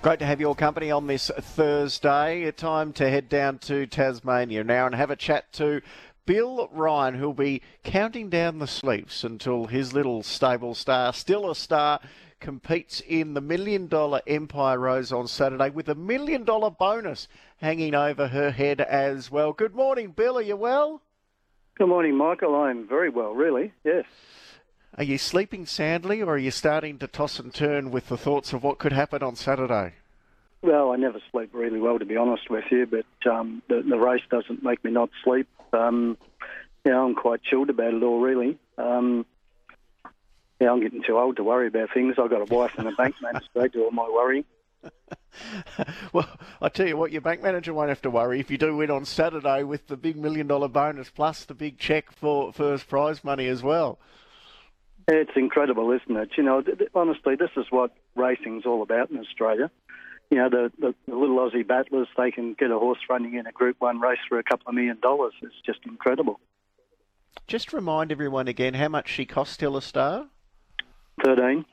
Great to have your company on this Thursday. Time to head down to Tasmania now and have a chat to Bill Ryan, who'll be counting down the sleeps until his little stable star, still a star, competes in the $1 million Empire Rose on Saturday with a $1 million bonus hanging over her head as well. Good morning, Bill. Are you well? Good morning, Michael. I'm very well, really, yes. Are you sleeping soundly, or are you starting to toss and turn with the thoughts of what could happen on Saturday? Well, I never sleep really well, to be honest with you, but the race doesn't make me not sleep. I'm quite chilled about it all, really. I'm getting too old to worry about things. I've got a wife and a bank manager. They do all my worrying. Well, I tell you what, your bank manager won't have to worry if you do win on Saturday with the big $1 million bonus plus the big cheque for first prize money as well. It's incredible, isn't it? Honestly, this is what racing's all about in Australia. The little Aussie battlers, they can get a horse running in a Group 1 race for a couple of $1 million. It's just incredible. Just remind everyone again how much she cost Still a Star? 13.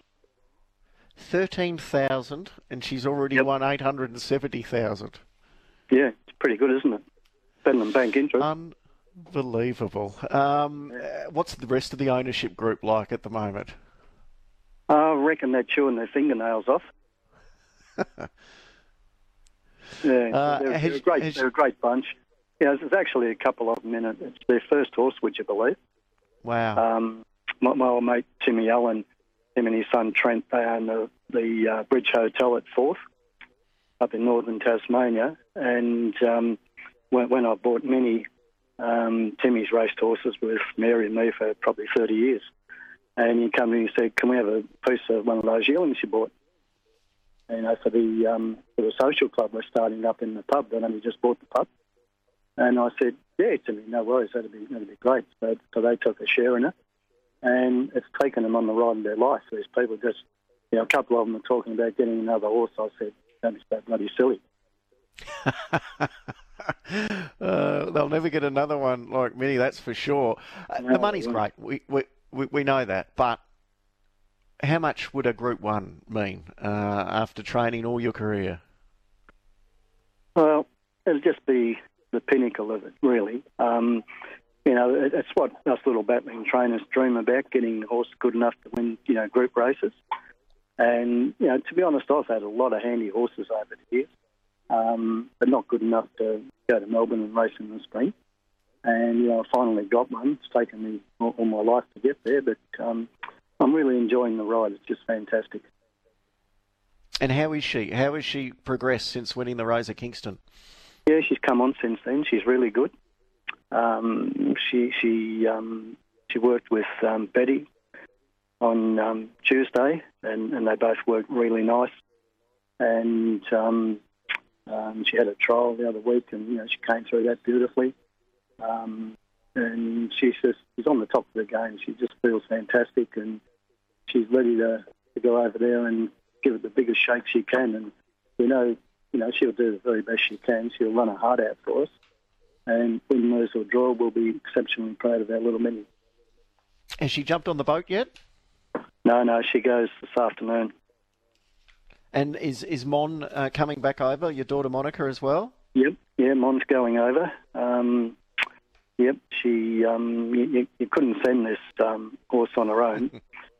13,000, and she's already won 870,000. Yeah, it's pretty good, isn't it? Better than bank interest. Unbelievable. What's the rest of the ownership group like at the moment? I reckon they're chewing their fingernails off. They're a great bunch. There's actually a couple of them in it. It's their first horse, would you believe? Wow. My old mate Timmy Allen, him and his son Trent, they own the Bridge Hotel at Forth up in northern Tasmania. And when I bought Minnie, Timmy's raced horses with Mary and me for probably 30 years. And he came to me and said, can we have a piece of one of those yearlings you bought? For the social club we're starting up in the pub. They only just bought the pub. And I said, yeah, Timmy, no worries, that'd be great. So they took a share in it. And it's taken them on the ride of their life. These people just, a couple of them are talking about getting another horse. I said, don't be so bloody silly. They'll never get another one like Minnie, that's for sure. The money's great. We know that. But how much would a Group 1 mean after training all your career? Well, it'll just be the pinnacle of it, really. It's what us little battling trainers dream about, getting the horse good enough to win, group races. And, to be honest, I've had a lot of handy horses over the years, but not good enough to go to Melbourne and race in the spring. And, I finally got one. It's taken me all my life to get there, but I'm really enjoying the ride. It's just fantastic. And how is she? How has she progressed since winning the Rose at Kingston? Yeah, she's come on since then. She's really good. She worked with Betty on Tuesday, and they both worked really nice. And she had a trial the other week, and she came through that beautifully. And she's on the top of the game. She just feels fantastic, and she's ready to go over there and give it the biggest shake she can. And we know, she'll do the very best she can. She'll run her heart out for us. And win, lose or draw, we'll be exceptionally proud of our little Minnie. Has she jumped on the boat yet? No, she goes this afternoon. And is Mon coming back over, your daughter Monica as well? Yep, yeah, Mon's going over. She, you couldn't send this horse on her own.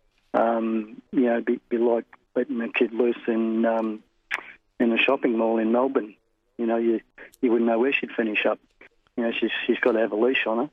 Be like letting a kid loose in a shopping mall in Melbourne. You wouldn't know where she'd finish up. She's got to have a leash on her.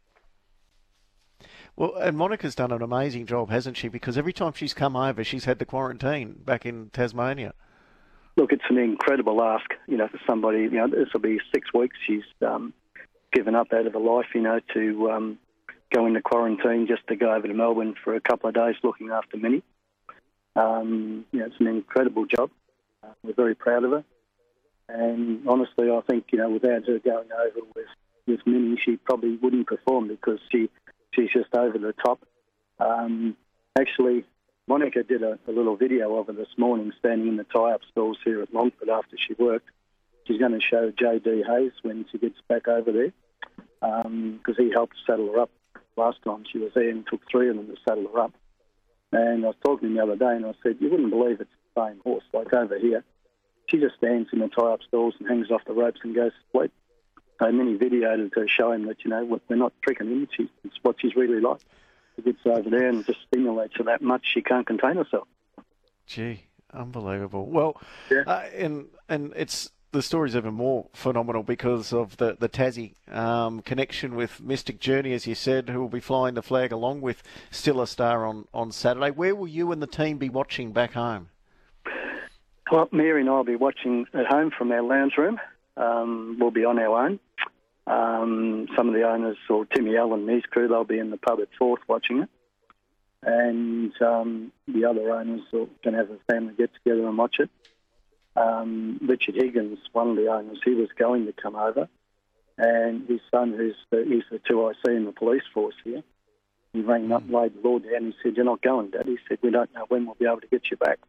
Well, and Monica's done an amazing job, hasn't she? Because every time she's come over, she's had the quarantine back in Tasmania. Look, it's an incredible ask, for somebody. This will be 6 weeks she's given up out of her life, to go into quarantine just to go over to Melbourne for a couple of days looking after Minnie. It's an incredible job. We're very proud of her. And honestly, I think, without her going over with Minnie, she probably wouldn't perform because she's just over the top. Actually, Monica did a little video of her this morning standing in the tie-up stalls here at Longford after she worked. She's going to show J.D. Hayes when she gets back over there because he helped saddle her up last time she was there and took 3 of them to saddle her up. And I was talking to him the other day and I said, you wouldn't believe it's the same horse, like over here. she just stands in the tie-up stalls and hangs off the ropes and goes to sleep. So many videoed to show him that, we're not tricking him. It's what she's really like. She gets over there and just stimulates her that much she can't contain herself. Gee, unbelievable. Well, Yeah. And it's the story's even more phenomenal because of the Tassie connection with Mystic Journey, as you said, who will be flying the flag along with Still a Star on Saturday. Where will you and the team be watching back home? Well, Mary and I will be watching at home from our lounge room. We'll be on our own. Some of the owners, or Timmy Allen and his crew, they'll be in the pub at Forth watching it. And the other owners can have a family get-together and watch it. Richard Higgins, one of the owners, he was going to come over. And his son, he's the 2IC in the police force here, he rang up and laid the law down. He said, "You're not going, Dad." He said, "We don't know when we'll be able to get you back."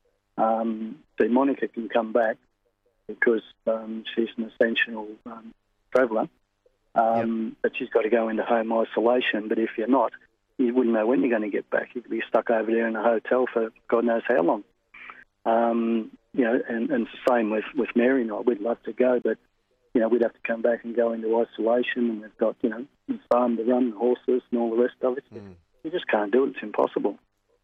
So Monica can come back because she's an essential traveller. But she's got to go into home isolation. But if you're not, you wouldn't know when you're going to get back. You could be stuck over there in a hotel for God knows how long. And it's the same with Mary and I. We'd love to go, but we'd have to come back and go into isolation, and we've got the farm to run, the horses, and all the rest of it. You just can't do it. It's impossible.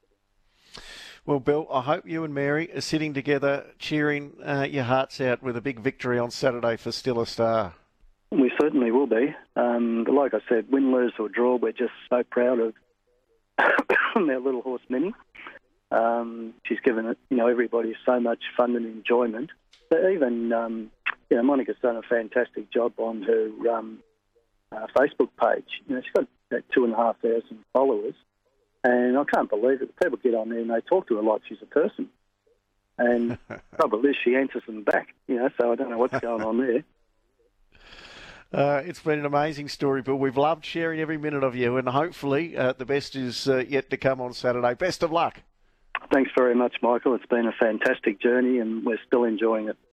Well, Bill, I hope you and Mary are sitting together, cheering your hearts out with a big victory on Saturday for Still a Star. We certainly will be. But like I said, win, lose or draw, we're just so proud of our little horse Minnie. She's given it, everybody so much fun and enjoyment. But even, Monica's done a fantastic job on her Facebook page. She's got about 2,500 followers. And I can't believe it. People get on there and they talk to her like she's a person. And the trouble is she answers them back, so I don't know what's going on there. It's been an amazing story, Bill. We've loved sharing every minute of you, and hopefully the best is yet to come on Saturday. Best of luck. Thanks very much, Michael. It's been a fantastic journey, and we're still enjoying it.